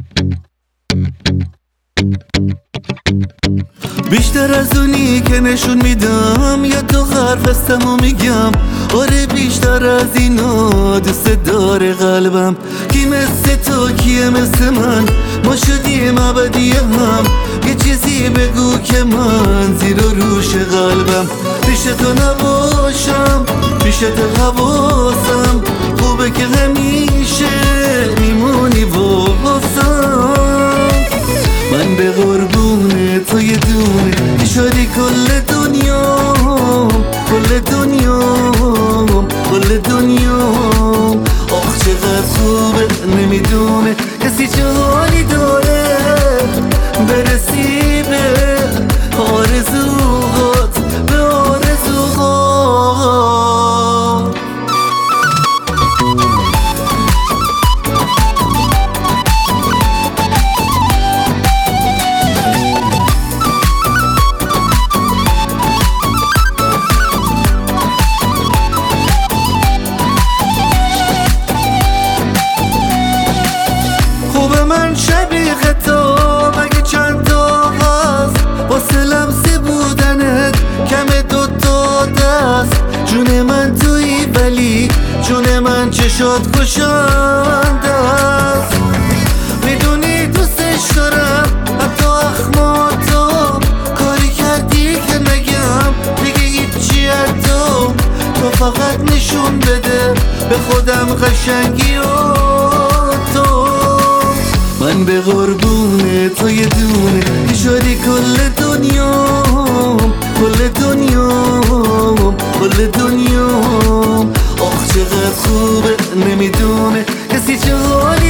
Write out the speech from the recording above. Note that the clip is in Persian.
بیشتر از اونی که نشون میدم یا تو حرف هستم و میگم. آره بیشتر از اینا دوست داره قلبم. کی مثل تو کیه مثل من؟ ما شدیم ابدی هم. یه چیزی بگو که من زیر و روش قلبم. پیش تو نباشم پیش تو حواسم خوبه که همیشه میمونی واسم. من به قربونه تو یه دونه که شدی کل دنیام کل دنیام کل دنیام. آخ چقدر خوبه نمیدونه کسی چه حالی داره برسی به آرزوهات به آرزوهات. من شبیه تو مگه چند تا هست واسه لمسه بودنت کم دوتا دست. جون من تویی ولی جون من چشات کشنده است. میدونی دوستش دارم حتی اخماتو کاری کردی که نگم دیگه هیچی تو فقط نشون بده به خودم قشنگی و تو. من به قربونه تو یه دونه که شدی کل دنیام کل دنیام کل دنیام. آخ چقدر خوبه نمیدونه کسی چه